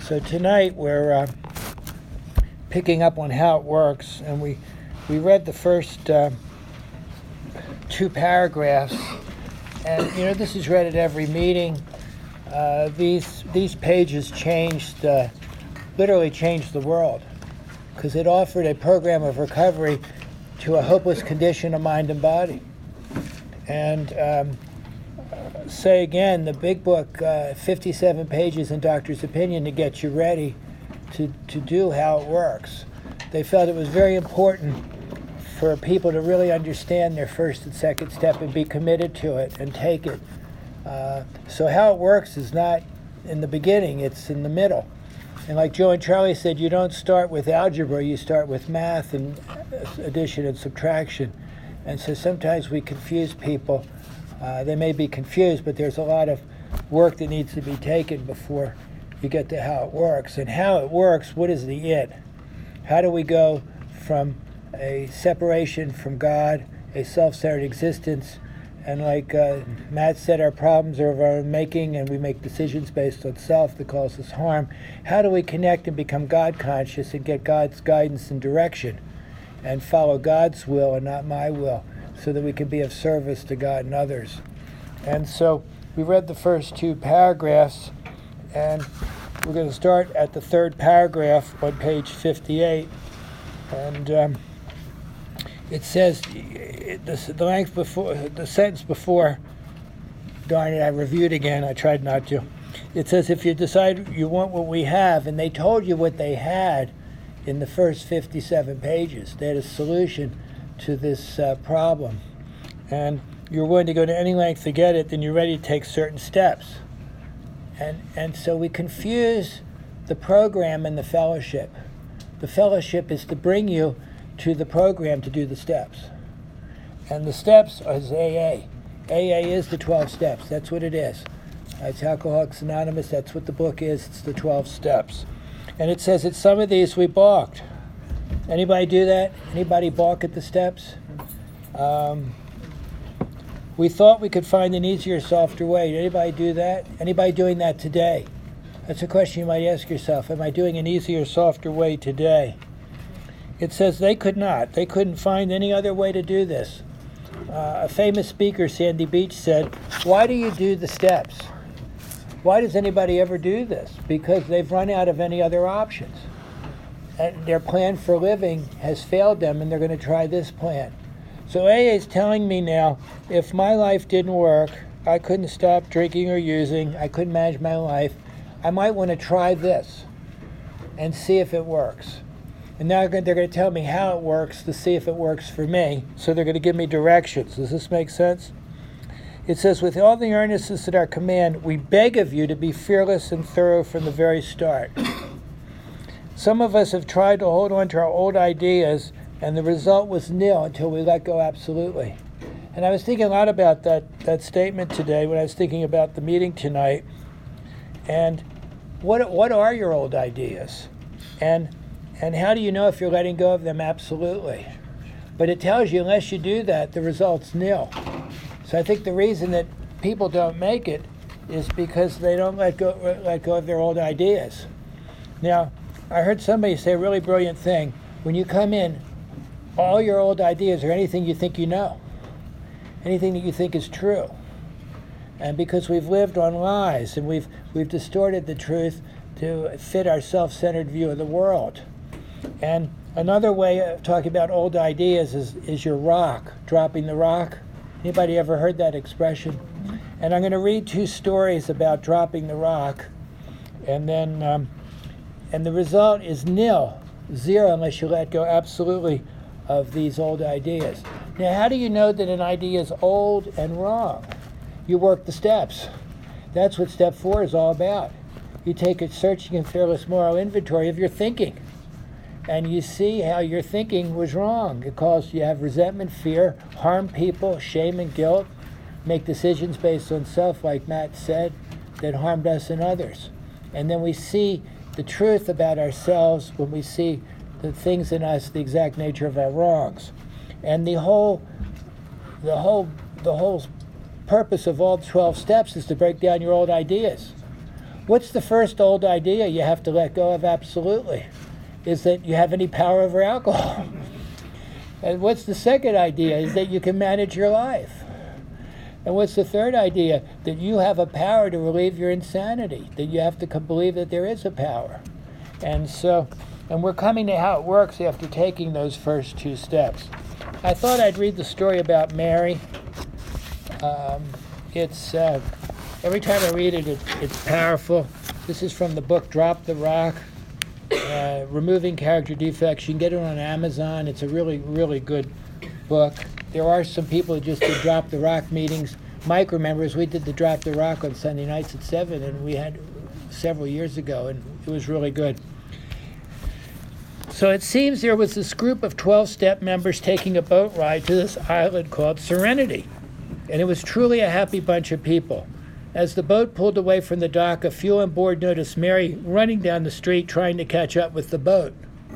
So tonight we're picking up on how it works, and we read the first two paragraphs, and this is read at every meeting. These pages literally changed the world, because it offered a program of recovery to a hopeless condition of mind and body. And say again, the big book, 57 pages in Doctor's Opinion to get you ready to do how it works. They felt it was very important for people to really understand their first and second step and be committed to it and take it. So how it works is not in the beginning, it's in the middle. And like Joe and Charlie said, you don't start with algebra, you start with math and addition and subtraction. And so sometimes we confuse people. They may be confused, but there's a lot of work that needs to be taken before you get to how it works. And how it works, what is the it? How do we go from a separation from God, a self-centered existence, and like Matt said, our problems are of our own making, and we make decisions based on self that cause us harm. How do we connect and become God conscious and get God's guidance and direction and follow God's will and not my will, so that we can be of service to God and others? And so we read the first two paragraphs, and we're going to start at the third paragraph on page 58. And it says, the length before, the sentence before, darn it, I reviewed again, I tried not to. It says, if you decide you want what we have, and they told you what they had in the first 57 pages. They had a solution to this problem. And you're willing to go to any length to get it, then you're ready to take certain steps. And so we confuse the program and the fellowship. The fellowship is to bring you to the program to do the steps. And the steps is AA. AA is the 12 steps. That's what it is. It's Alcoholics Anonymous. That's what the book is. It's the 12 steps. And it says that some of these we balked. Anybody do that? Anybody balk at the steps? We thought we could find an easier, softer way. Did anybody do that? Anybody doing that today? That's a question you might ask yourself. Am I doing an easier, softer way today? It says they could not. They couldn't find any other way to do this. A famous speaker, Sandy Beach, said, why do you do the steps? Why does anybody ever do this? Because they've run out of any other options. And their plan for living has failed them, and they're going to try this plan. So AA is telling me now, if my life didn't work, I couldn't stop drinking or using, I couldn't manage my life, I might want to try this and see if it works. And now they're going to tell me how it works to see if it works for me. So they're going to give me directions. Does this make sense? It says, with all the earnestness at our command, we beg of you to be fearless and thorough from the very start. Some of us have tried to hold on to our old ideas, and the result was nil until we let go absolutely. And I was thinking a lot about that statement today when I was thinking about the meeting tonight. And what are your old ideas? And how do you know if you're letting go of them absolutely? But it tells you unless you do that, the result's nil. So I think the reason that people don't make it is because they don't let go of their old ideas. Now, I heard somebody say a really brilliant thing. When you come in, all your old ideas are anything you think you know, anything that you think is true. And because we've lived on lies and we've distorted the truth to fit our self-centered view of the world. And another way of talking about old ideas is your rock, dropping the rock. Anybody ever heard that expression? And I'm going to read two stories about dropping the rock, and then and the result is nil, zero, unless you let go absolutely of these old ideas. Now, how do you know that an idea is old and wrong? You work the steps. That's what step 4 is all about. You take a searching and fearless moral inventory of your thinking, and you see how your thinking was wrong. It caused you to have resentment, fear, harm people, shame and guilt, make decisions based on self, like Matt said, that harmed us and others. And then we see the truth about ourselves when we see the things in us, the exact nature of our wrongs. And the whole purpose of all 12 steps is to break down your old ideas. What's the first old idea you have to let go of absolutely? Is that you have any power over alcohol. And what's the second idea? Is that you can manage your life. And what's the third idea? That you have a power to relieve your insanity, that you have to believe that there is a power. And we're coming to how it works after taking those first two steps. I thought I'd read the story about Mary. Every time I read it, it's powerful. This is from the book Drop the Rock, Removing Character Defects. You can get it on Amazon. It's a really, really good book. There are some people who just did Drop the Rock meetings. Mike remembers we did the Drop the Rock on Sunday nights at 7, and we had several years ago, and it was really good. So it seems there was this group of 12-step members taking a boat ride to this island called Serenity, and it was truly a happy bunch of people. As the boat pulled away from the dock, a few on board noticed Mary running down the street trying to catch up with the boat.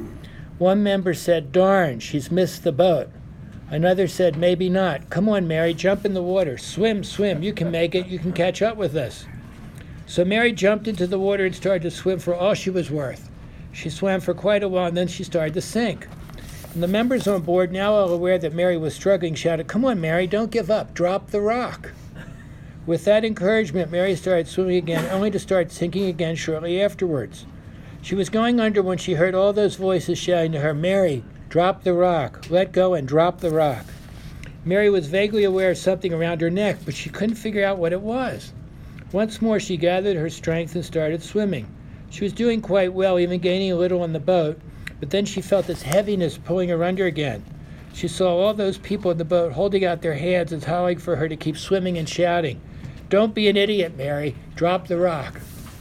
One member said, "Darn, she's missed the boat." Another said, "Maybe not. Come on, Mary, jump in the water. Swim, swim. You can make it. You can catch up with us." So Mary jumped into the water and started to swim for all she was worth. She swam for quite a while, and then she started to sink. And the members on board, now all aware that Mary was struggling, shouted, "Come on, Mary, don't give up. Drop the rock." With that encouragement, Mary started swimming again, only to start sinking again shortly afterwards. She was going under when she heard all those voices shouting to her, "Mary, drop the rock. Let go and drop the rock." Mary was vaguely aware of something around her neck, but she couldn't figure out what it was. Once more, she gathered her strength and started swimming. She was doing quite well, even gaining a little on the boat, but then she felt this heaviness pulling her under again. She saw all those people in the boat holding out their hands and howling for her to keep swimming and shouting, "Don't be an idiot, Mary. Drop the rock."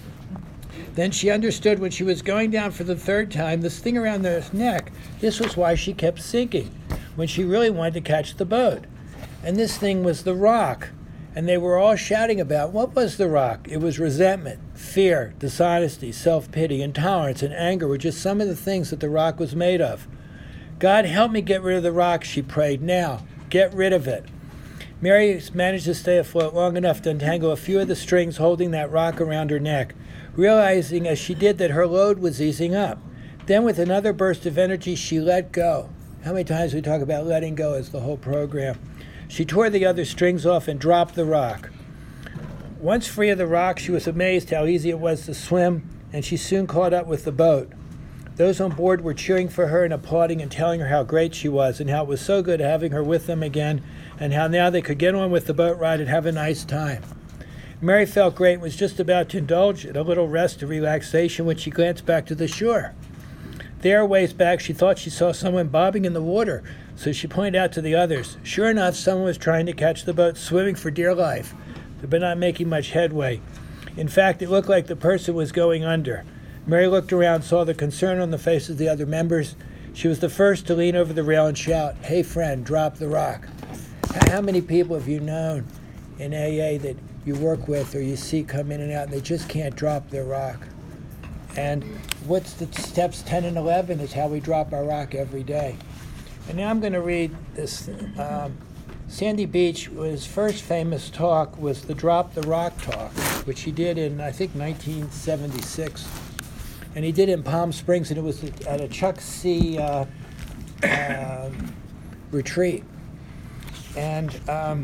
Then she understood when she was going down for the third time, this thing around her neck, this was why she kept sinking, when she really wanted to catch the boat. And this thing was the rock. And they were all shouting about, what was the rock? It was resentment, fear, dishonesty, self-pity, intolerance, and anger were just some of the things that the rock was made of. "God, help me get rid of the rock," she prayed. "Now, get rid of it." Mary managed to stay afloat long enough to untangle a few of the strings holding that rock around her neck, realizing as she did that her load was easing up. Then with another burst of energy, she let go. How many times we talk about letting go as the whole program? She tore the other strings off and dropped the rock. Once free of the rock, she was amazed how easy it was to swim, and she soon caught up with the boat. Those on board were cheering for her and applauding and telling her how great she was and how it was so good having her with them again, and how now they could get on with the boat ride and have a nice time. Mary felt great and was just about to indulge in a little rest and relaxation when she glanced back to the shore. There, ways back, she thought she saw someone bobbing in the water, so she pointed out to the others. Sure enough, someone was trying to catch the boat, swimming for dear life, but not making much headway. In fact, it looked like the person was going under. Mary looked around, saw the concern on the faces of the other members. She was the first to lean over the rail and shout, "Hey friend, drop the rock." How many people have you known in AA that you work with or you see come in and out and they just can't drop their rock? And what's the steps 10 and 11 is how we drop our rock every day. And now I'm going to read this. Sandy Beach, his first famous talk was the Drop the Rock talk, which he did in, I think, 1976. And he did it in Palm Springs, and it was at a Chuck C. Retreat. And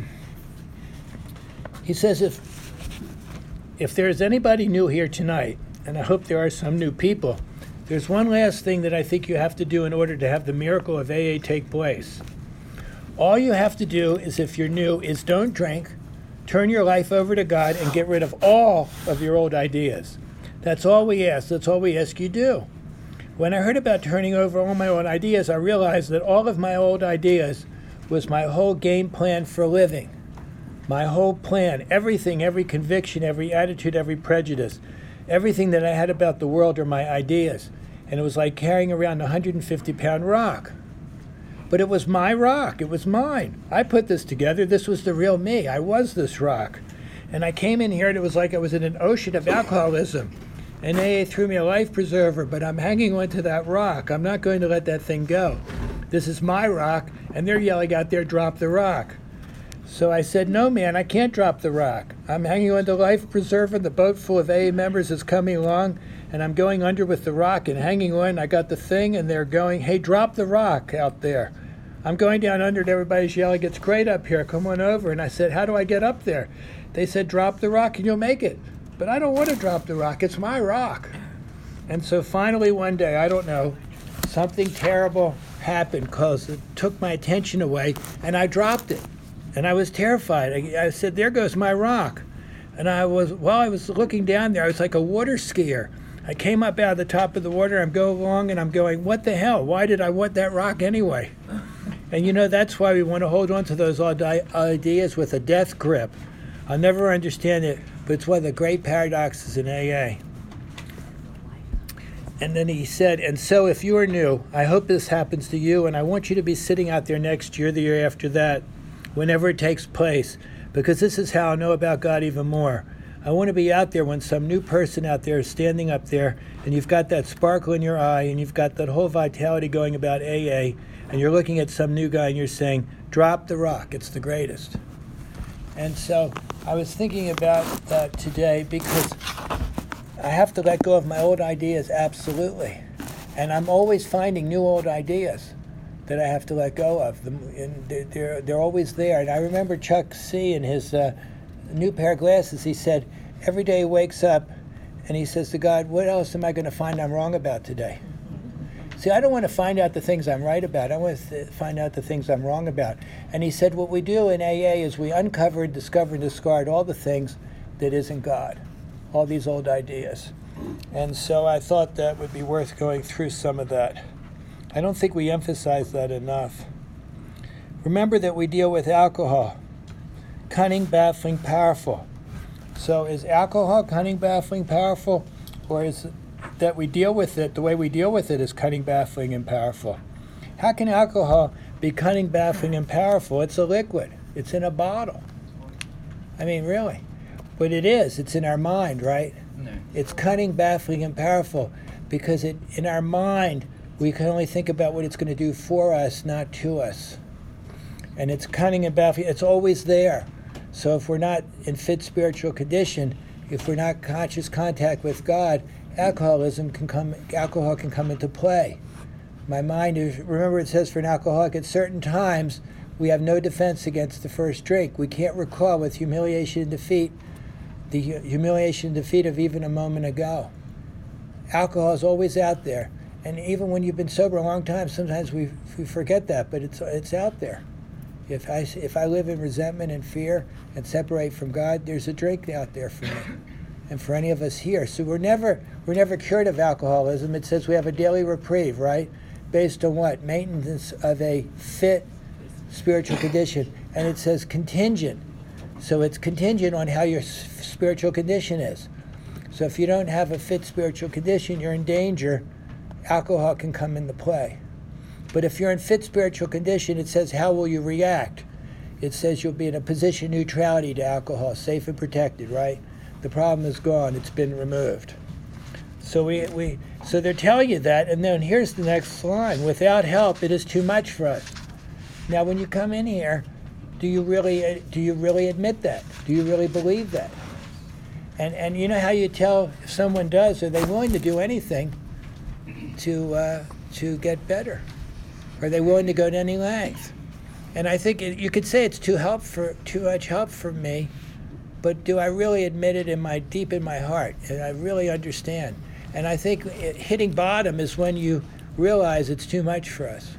he says, if there's anybody new here tonight, and I hope there are some new people, there's one last thing that I think you have to do in order to have the miracle of AA take place. All you have to do is, if you're new, is don't drink, turn your life over to God, and get rid of all of your old ideas. That's all we ask. That's all we ask you do. When I heard about turning over all my old ideas, I realized that all of my old ideas was my whole game plan for living. My whole plan, everything, every conviction, every attitude, every prejudice, everything that I had about the world are my ideas. And it was like carrying around a 150-pound rock. But it was my rock. It was mine. I put this together. This was the real me. I was this rock. And I came in here and it was like I was in an ocean of alcoholism. And AA threw me a life preserver, but I'm hanging onto that rock. I'm not going to let that thing go. This is my rock, and they're yelling out there, "Drop the rock." So I said, no, man, I can't drop the rock. I'm hanging on to life preserver. The boat full of AA members is coming along, and I'm going under with the rock and hanging on. I got the thing, and they're going, hey, drop the rock out there. I'm going down under, and everybody's yelling, it's great up here. Come on over. And I said, how do I get up there? They said, drop the rock, and you'll make it. But I don't want to drop the rock. It's my rock. And so finally one day, I don't know, something terrible happened because it took my attention away, and I dropped it. And I was terrified. I said, there goes my rock. And while I was looking down there, I was like a water skier. I came up out of the top of the water, I'm going along, and I'm going, what the hell? Why did I want that rock anyway? And you know, that's why we want to hold on to those ideas with a death grip. I'll never understand it, but it's one of the great paradoxes in AA. And then he said, and so if you are new, I hope this happens to you, and I want you to be sitting out there next year, the year after that, whenever it takes place, because this is how I know about God even more. I want to be out there when some new person out there is standing up there, and you've got that sparkle in your eye, and you've got that whole vitality going about AA, and you're looking at some new guy, and you're saying, drop the rock, it's the greatest. And so I was thinking about that today, because I have to let go of my old ideas, absolutely. And I'm always finding new old ideas that I have to let go of. And they're always there. And I remember Chuck C. in his new pair of glasses, he said, every day he wakes up and he says to God, what else am I going to find I'm wrong about today? See, I don't want to find out the things I'm right about. I want to find out the things I'm wrong about. And he said, what we do in AA is we uncover, discover, and discard all the things that isn't God, all these old ideas. And so I thought that would be worth going through some of that. I don't think we emphasize that enough. Remember that we deal with alcohol. Cunning, baffling, powerful. So is alcohol cunning, baffling, powerful? Or is it that we deal with it, the way we deal with it is cunning, baffling, and powerful? How can alcohol be cunning, baffling, and powerful? It's a liquid. It's in a bottle. I mean, really. But it is. It's in our mind, right? No. It's cunning, baffling, and powerful because in our mind, we can only think about what it's going to do for us, not to us. And it's cunning and baffling. It's always there. So if we're not in fit spiritual condition, if we're not conscious contact with God, alcohol can come into play. My mind is, remember it says for an alcoholic, at certain times, we have no defense against the first drink. We can't recall with humiliation and defeat, the humiliation and defeat of even a moment ago. Alcohol is always out there. And even when you've been sober a long time, sometimes we forget that, but it's out there. If I live in resentment and fear and separate from God, there's a drink out there for me, and for any of us here. So we're never cured of alcoholism. It says we have a daily reprieve, right? Based on what? Maintenance of a fit spiritual condition, and it says contingent. So it's contingent on how your spiritual condition is. So if you don't have a fit spiritual condition, you're in danger. Alcohol can come into play. But if you're in fit spiritual condition, it says, how will you react? It says you'll be in a position of neutrality to alcohol, safe and protected, right? The problem is gone. It's been removed. So so they're telling you that, and then here's the next line. Without help, it is too much for us. Now, when you come in here, do you really admit that? Do you really believe that? And you know how you tell if someone does, are they willing to do anything to get better? Are they willing to go to any length? And I think you could say it's too much help for me, but do I really admit it deep in my heart? And I really understand. And I think hitting bottom is when you realize it's too much for us.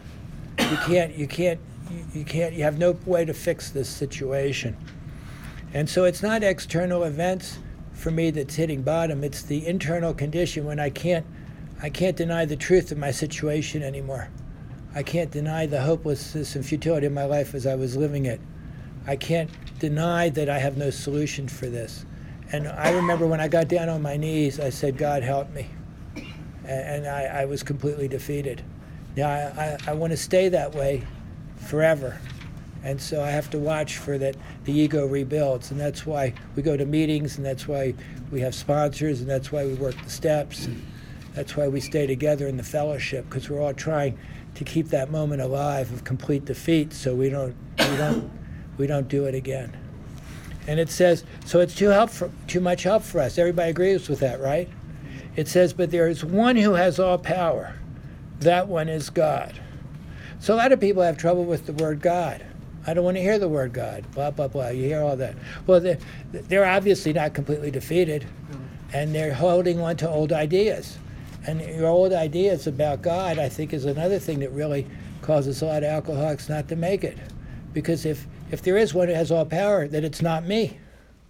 You have no way to fix this situation. And so it's not external events for me that's hitting bottom. It's the internal condition when I can't deny the truth of my situation anymore. I can't deny the hopelessness and futility of my life as I was living it. I can't deny that I have no solution for this. And I remember when I got down on my knees, I said, God, help me. And I was completely defeated. Now, I want to stay that way forever. And so I have to watch for that the ego rebuilds. And that's why we go to meetings, and that's why we have sponsors, and that's why we work the steps. And that's why we stay together in the fellowship, because we're all trying to keep that moment alive of complete defeat, so we don't we don't do it again. And it says, so it's too much help for us. Everybody agrees with that, right? It says, but there is one who has all power. That one is God. So a lot of people have trouble with the word God. I don't want to hear the word God, blah, blah, blah. You hear all that. Well, they're obviously not completely defeated, and they're holding on to old ideas. And your old ideas about God, I think, is another thing that really causes a lot of alcoholics not to make it. Because if there is one who has all power, then it's not me.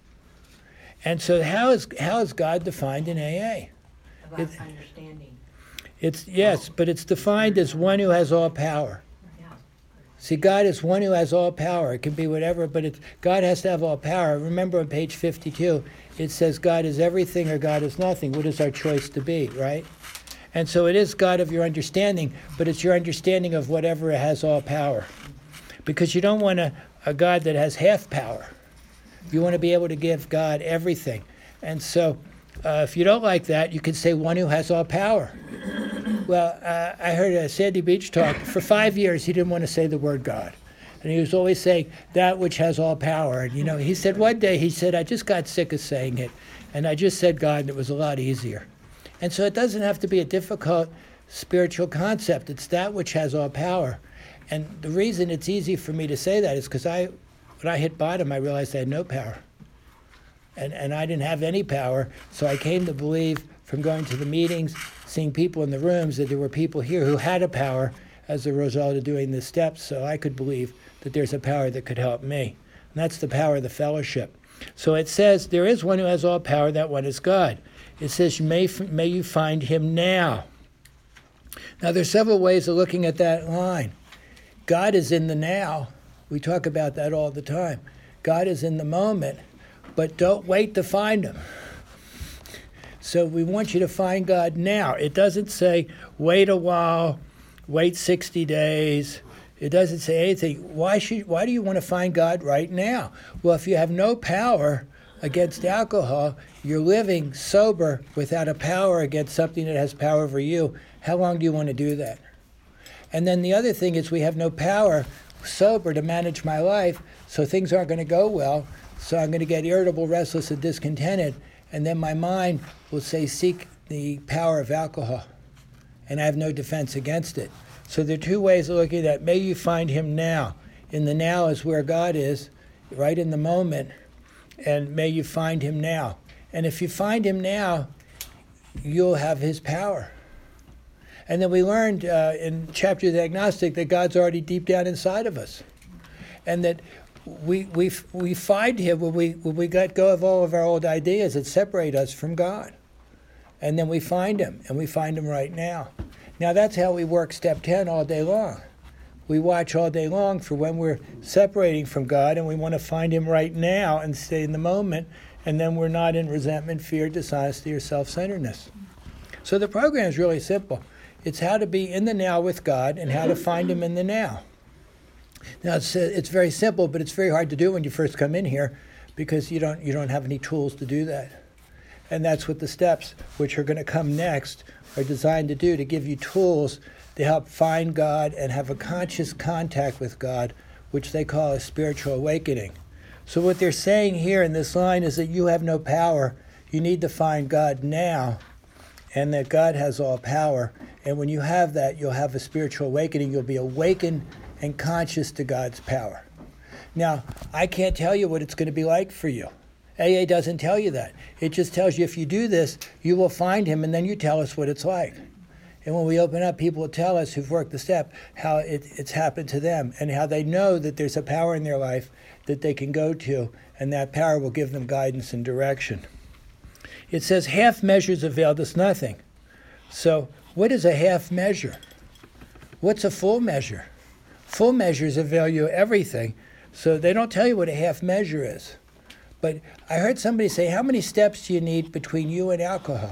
And so how is God defined in AA? About understanding. Yes, but it's defined as one who has all power. See, God is one who has all power. It can be whatever, but God has to have all power. Remember on page 52, it says God is everything or God is nothing. What is our choice to be, right? And so it is God of your understanding, but it's your understanding of whatever has all power. Because you don't want a God that has half power. You want to be able to give God everything. And so if you don't like that, you can say one who has all power. Well, I heard Sandy Beach talk. For 5 years, he didn't want to say the word God. And he was always saying, that which has all power. And, he said one day, I just got sick of saying it. And I just said God, and it was a lot easier. And so it doesn't have to be a difficult spiritual concept. It's that which has all power. And the reason it's easy for me to say that is because when I hit bottom, I realized I had no power. And I didn't have any power. So I came to believe from going to the meetings, seeing people in the rooms, that there were people here who had a power as a result of doing the steps, so I could believe that there's a power that could help me. And that's the power of the fellowship. So it says, there is one who has all power, that one is God. It says, may you find him now. Now there's several ways of looking at that line. God is in the now. We talk about that all the time. God is in the moment, but don't wait to find him. So we want you to find God now. It doesn't say, wait a while, wait 60 days. It doesn't say anything. Why do you want to find God right now? Well, if you have no power against alcohol, you're living sober without a power against something that has power over you. How long do you want to do that? And then the other thing is we have no power sober to manage my life, so things aren't going to go well. So I'm going to get irritable, restless, and discontented. And then my mind will say, seek the power of alcohol. And I have no defense against it. So there are two ways of looking at it. May you find him now. In the now is where God is, right in the moment. And may you find him now. And if you find him now, you'll have his power. And then we learned in chapter of the agnostic that God's already deep down inside of us. And that we find him when we let go of all of our old ideas that separate us from God. And then we find him, and we find him right now. Now that's how we work step 10 all day long. We watch all day long for when we're separating from God, and we want to find him right now and stay in the moment, and then we're not in resentment, fear, dishonesty, or self-centeredness. So the program is really simple. It's how to be in the now with God and how to find him in the now. Now it's very simple, but it's very hard to do when you first come in here because you don't have any tools to do that. And that's what the steps, which are going to come next, are designed to do, to give you tools to help find God and have a conscious contact with God, which they call a spiritual awakening. So what they're saying here in this line is that you have no power. You need to find God now, and that God has all power. And when you have that, you'll have a spiritual awakening. You'll be awakened and conscious to God's power. Now, I can't tell you what it's going to be like for you. AA doesn't tell you that. It just tells you if you do this, you will find him, and then you tell us what it's like. And when we open up, people will tell us who've worked the step how it's happened to them and how they know that there's a power in their life that they can go to, and that power will give them guidance and direction. It says half measures availed us nothing. So what is a half measure? What's a full measure? Full measures avail you everything. So they don't tell you what a half measure is. But I heard somebody say, how many steps do you need between you and alcohol?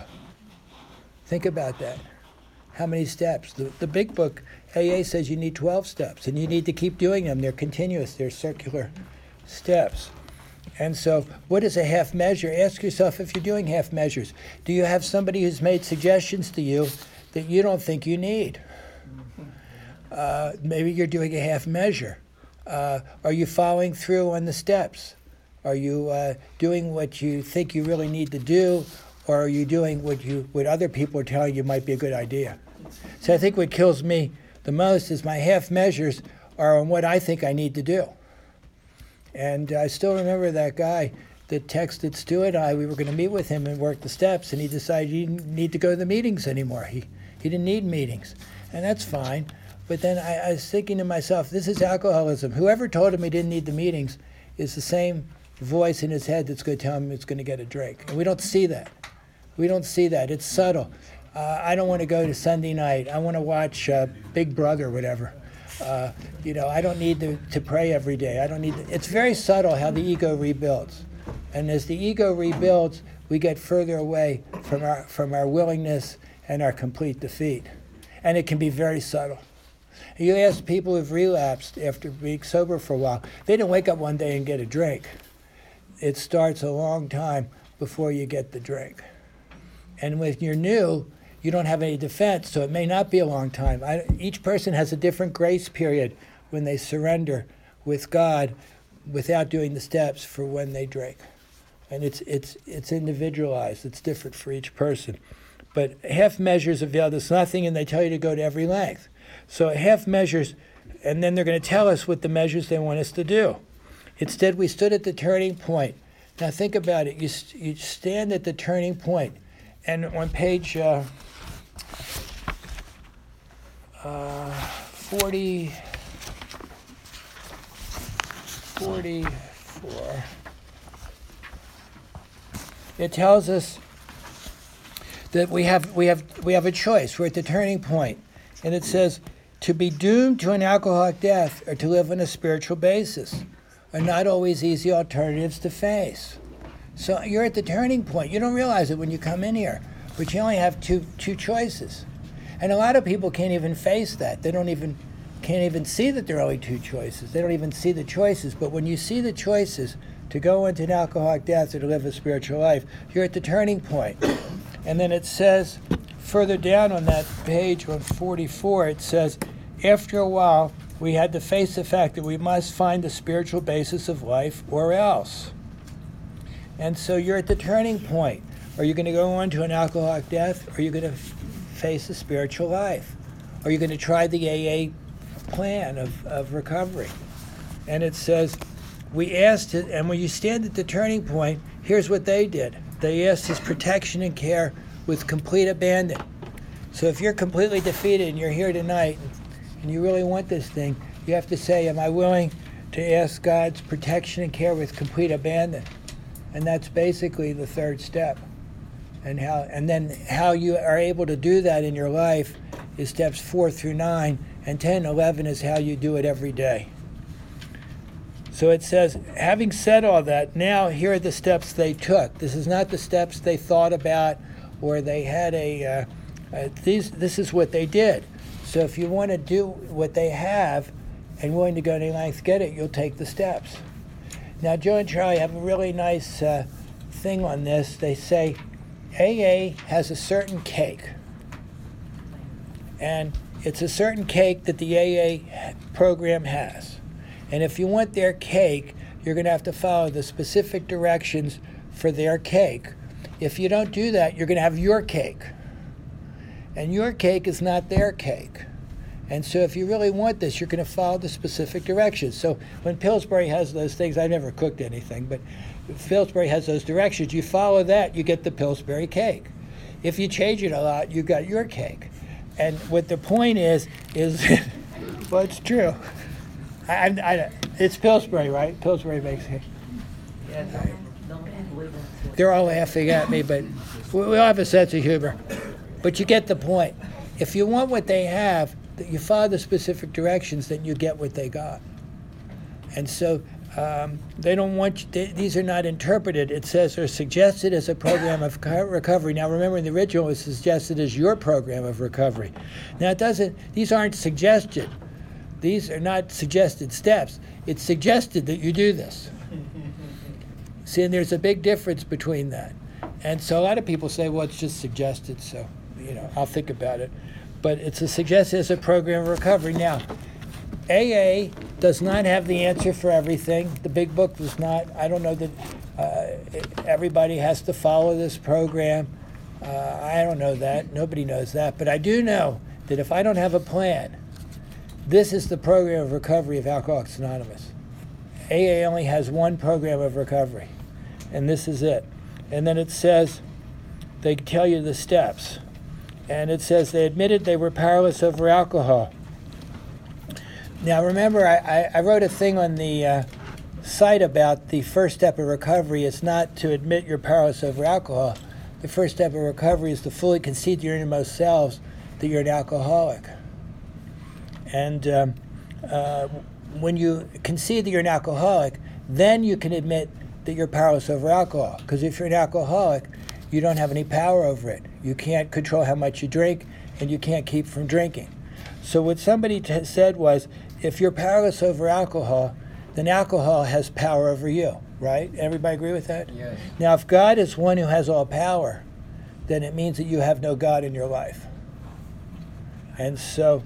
Think about that. How many steps? The big book, AA, says you need 12 steps, and you need to keep doing them. They're continuous. They're circular steps. And so what is a half measure? Ask yourself if you're doing half measures. Do you have somebody who's made suggestions to you that you don't think you need? Maybe you're doing a half measure. Are you following through on the steps? Are you doing what you think you really need to do, or are you doing what other people are telling you might be a good idea? So I think what kills me the most is my half measures are on what I think I need to do. And I still remember that guy that texted Stu and I. We were going to meet with him and work the steps, and he decided he didn't need to go to the meetings anymore. He didn't need meetings, and that's fine. But then I was thinking to myself, this is alcoholism. Whoever told him he didn't need the meetings is the same voice in his head that's going to tell him it's going to get a drink. And we don't see that. We don't see that. It's subtle. I don't want to go to Sunday night. I want to watch Big Brother, whatever. I don't need to pray every day. I don't need. It's very subtle how the ego rebuilds. And as the ego rebuilds, we get further away from our willingness and our complete defeat. And it can be very subtle. You ask people who've relapsed after being sober for a while, they didn't wake up one day and get a drink. It starts a long time before you get the drink. And when you're new, you don't have any defense, so it may not be a long time. Each person has a different grace period when they surrender with God without doing the steps for when they drink. And it's individualized. It's different for each person. But half measures avail us nothing, and they tell you to go to every length. So half measures, and then they're going to tell us what the measures they want us to do. Instead, we stood at the turning point. Now think about it. You stand at the turning point, and on page 44, it tells us that we have a choice. We're at the turning point, and it says, to be doomed to an alcoholic death or to live on a spiritual basis are not always easy alternatives to face. So you're at the turning point. You don't realize it when you come in here, but you only have two choices. And a lot of people can't even face that. They can't even see that there are only two choices. They don't even see the choices. But when you see the choices to go into an alcoholic death or to live a spiritual life, you're at the turning point. And then it says, further down on that page, on 44, it says, after a while, we had to face the fact that we must find the spiritual basis of life or else. And so you're at the turning point. Are you going to go on to an alcoholic death, or are you going to face a spiritual life? Or are you going to try the AA plan of recovery? And it says, we asked it, and when you stand at the turning point, here's what they did. They asked his protection and care with complete abandon. So if you're completely defeated and you're here tonight and you really want this thing, you have to say, am I willing to ask God's protection and care with complete abandon? And that's basically the third step. And then how you are able to do that in your life is steps 4 through 9, and 10 and 11 is how you do it every day. So it says, having said all that, now here are the steps they took. This is not the steps they thought about, or they had this is what they did. So if you want to do what they have and willing to go any length to get it, you'll take the steps. Now, Joe and Charlie have a really nice thing on this. They say AA has a certain cake. And it's a certain cake that the AA program has. And if you want their cake, you're going to have to follow the specific directions for their cake. If you don't do that, you're going to have your cake. And your cake is not their cake. And so if you really want this, you're going to follow the specific directions. So when Pillsbury has those things, I've never cooked anything, but if Pillsbury has those directions, you follow that, you get the Pillsbury cake. If you change it a lot, you got your cake. And what the point is well, it's true. It's Pillsbury, right? Pillsbury makes it. They're all laughing at me, but we all have a sense of humor. But you get the point. If you want what they have, that you follow the specific directions, then you get what they got. And so they don't want you, these are not interpreted. It says are suggested as a program of recovery. Now remember, in the original, it's suggested as your program of recovery. Now these aren't suggested. These are not suggested steps. It's suggested that you do this. See, and there's a big difference between that. And so a lot of people say, well, it's just suggested, so, I'll think about it. But it's a suggested as a program of recovery. Now, AA does not have the answer for everything. The big book does not. I don't know that everybody has to follow this program. I don't know that. Nobody knows that. But I do know that if I don't have a plan, this is the program of recovery of Alcoholics Anonymous. AA only has one program of recovery, and this is it. And then it says, they tell you the steps. And it says they admitted they were powerless over alcohol. Now remember, I wrote a thing on the site about the first step of recovery is not to admit you're powerless over alcohol. The first step of recovery is to fully concede to your innermost selves that you're an alcoholic. And when you concede that you're an alcoholic, then you can admit that you're powerless over alcohol. Because if you're an alcoholic, you don't have any power over it. You can't control how much you drink, and you can't keep from drinking. So what somebody said was, if you're powerless over alcohol, then alcohol has power over you, right? Everybody agree with that? Yes. Now, if God is one who has all power, then it means that you have no God in your life. And so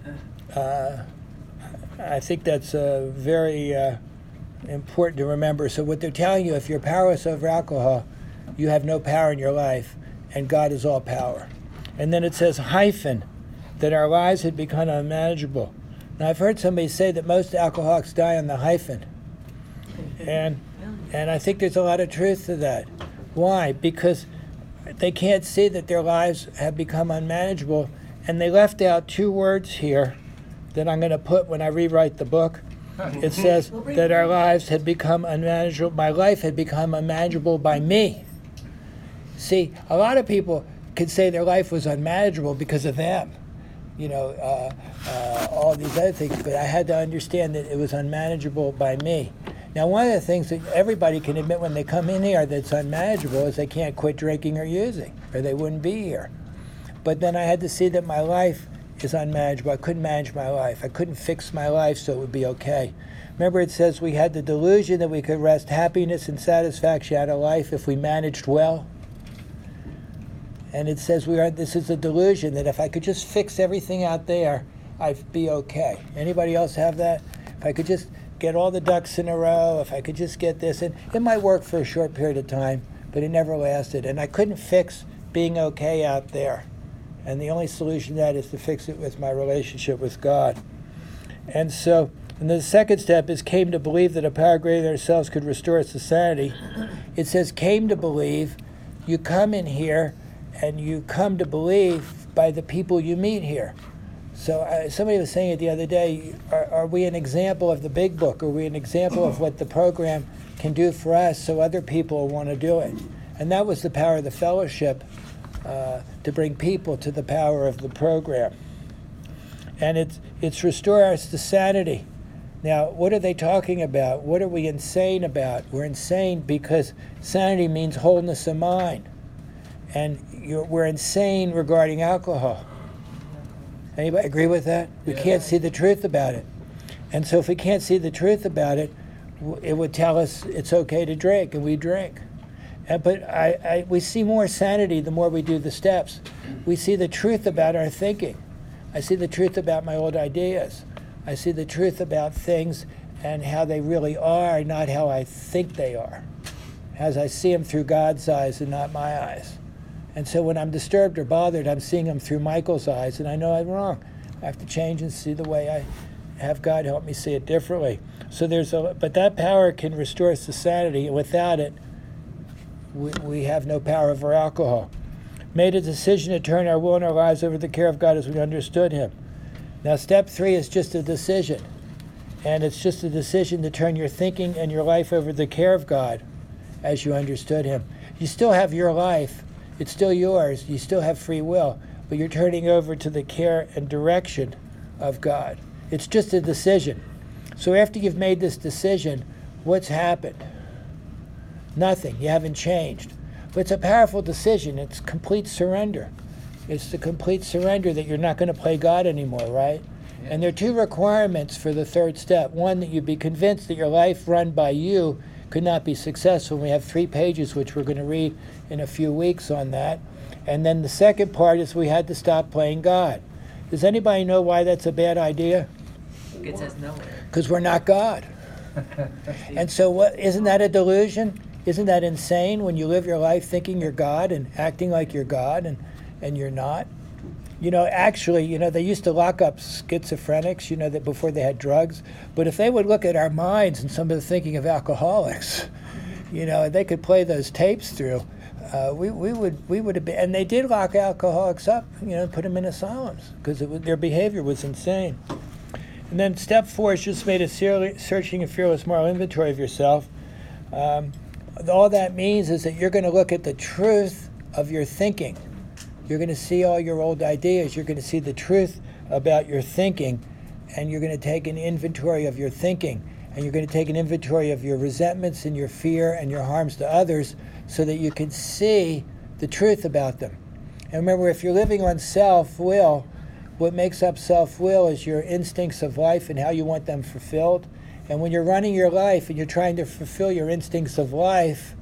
I think that's very important to remember. So what they're telling you, if you're powerless over alcohol, you have no power in your life, and God is all power. And then it says, hyphen, that our lives had become unmanageable. Now, I've heard somebody say that most alcoholics die on the hyphen. And I think there's a lot of truth to that. Why? Because they can't see that their lives have become unmanageable, and they left out two words here that I'm going to put when I rewrite the book. It says that our lives had become unmanageable. My life had become unmanageable by me. See, a lot of people could say their life was unmanageable because of them. All these other things, but I had to understand that it was unmanageable by me. Now, one of the things that everybody can admit when they come in here that's unmanageable is they can't quit drinking or using, or they wouldn't be here. But then I had to see that my life is unmanageable. I couldn't manage my life. I couldn't fix my life so it would be okay. Remember, it says we had the delusion that we could wrest happiness and satisfaction out of life if we managed well. And it says this is a delusion that if I could just fix everything out there, I'd be okay. Anybody else have that? If I could just get all the ducks in a row, if I could just get this, and it might work for a short period of time, but it never lasted. And I couldn't fix being okay out there. And the only solution to that is to fix it with my relationship with God. And so, and the second step is came to believe that a power greater than ourselves could restore us to sanity. It says came to believe. You come in here and you come to believe by the people you meet here. So somebody was saying it the other day, are we an example of the big book? Are we an example of what the program can do for us so other people want to do it? And that was the power of the fellowship, to bring people to the power of the program. And it's restore us to sanity. Now, what are they talking about? What are we insane about? We're insane because sanity means wholeness of mind. And we're insane regarding alcohol. Anybody agree with that? We can't see the truth about it. And so if we can't see the truth about it, it would tell us it's okay to drink, and we drink. But we see more sanity the more we do the steps. We see the truth about our thinking. I see the truth about my old ideas. I see the truth about things and how they really are, not how I think they are. As I see them through God's eyes and not my eyes. And so when I'm disturbed or bothered, I'm seeing them through Michael's eyes, and I know I'm wrong. I have to change and see the way I have God help me see it differently. So but that power can restore us to sanity, and without it, we have no power over alcohol. Made a decision to turn our will and our lives over to the care of God as we understood Him. Now, step 3 is just a decision, and it's just a decision to turn your thinking and your life over to the care of God as you understood Him. You still have your life. It's still yours. You still have free will, but you're turning over to the care and direction of God. It's just a decision. So after you've made this decision, what's happened? Nothing. You haven't changed. But it's a powerful decision. It's complete surrender. It's the complete surrender that you're not going to play God anymore, right? Yeah. And there are 2 requirements for the third step. One, that you be convinced that your life run by you could not be successful. We have 3 pages, which we're going to read in a few weeks on that. And then the second part is we had to stop playing God. Does anybody know why that's a bad idea? Gets us nowhere. Because we're not God. And so what, isn't that a delusion? Isn't that insane when you live your life thinking you're God and acting like you're God and you're not? You know, actually, you know, they used to lock up schizophrenics, you know, that before they had drugs. But if they would look at our minds and some of the thinking of alcoholics, you know, they could play those tapes through, we would have been, and they did lock alcoholics up, you know, put them in asylums because their behavior was insane. And then step 4 is just made a searching and fearless moral inventory of yourself. All that means is that you're going to look at the truth of your thinking. You're going to see all your old ideas. You're going to see the truth about your thinking, and you're going to take an inventory of your thinking, and you're going to take an inventory of your resentments and your fear and your harms to others so that you can see the truth about them. And remember, if you're living on self-will, what makes up self-will is your instincts of life and how you want them fulfilled. And when you're running your life and you're trying to fulfill your instincts of life,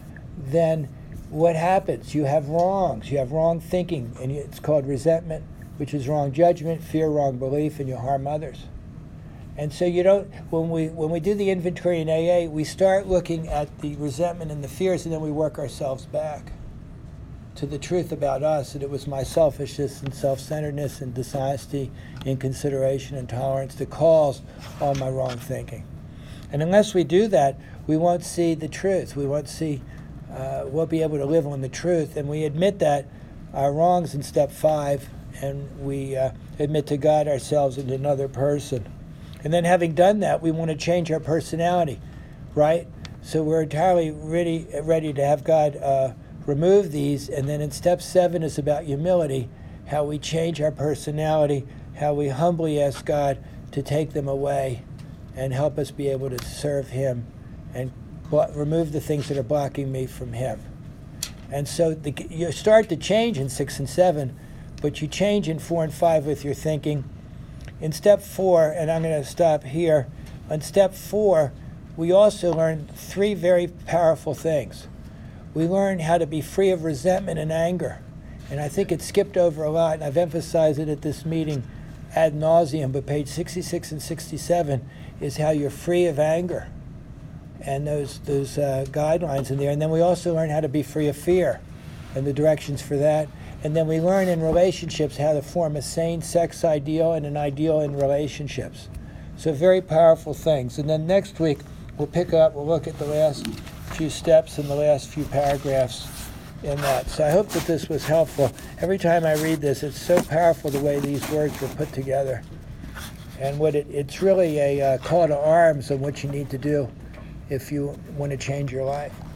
then what happens? You have wrongs. You have wrong thinking, and it's called resentment, which is wrong judgment, fear, wrong belief, and you harm others. And so you don't. When we do the inventory in AA, we start looking at the resentment and the fears, and then we work ourselves back to the truth about us, that it was my selfishness and self-centeredness and dishonesty, inconsideration, and intolerance that caused all my wrong thinking. And unless we do that, we won't see the truth. We won't see. We'll be able to live on the truth, and we admit that our wrongs in step 5, and we admit to God, ourselves, and another person. And then having done that, we want to change our personality, right? So we're entirely ready to have God remove these, and then in step 7 is about humility, how we change our personality, how we humbly ask God to take them away and help us be able to serve Him and remove the things that are blocking me from Him. And so you start to change in 6 and 7, but you change in 4 and 5 with your thinking. In step 4, and I'm going to stop here, on step 4, we also learn 3 very powerful things. We learn how to be free of resentment and anger. And I think it's skipped over a lot, and I've emphasized it at this meeting ad nauseum, but page 66 and 67 is how you're free of anger. And those guidelines in there. And then we also learn how to be free of fear and the directions for that. And then we learn in relationships how to form a sane sex ideal and an ideal in relationships. So very powerful things. And then next week we'll look at the last few steps and the last few paragraphs in that. So I hope that this was helpful. Every time I read this, it's so powerful the way these words were put together. And it's really a call to arms on what you need to do if you want to change your life.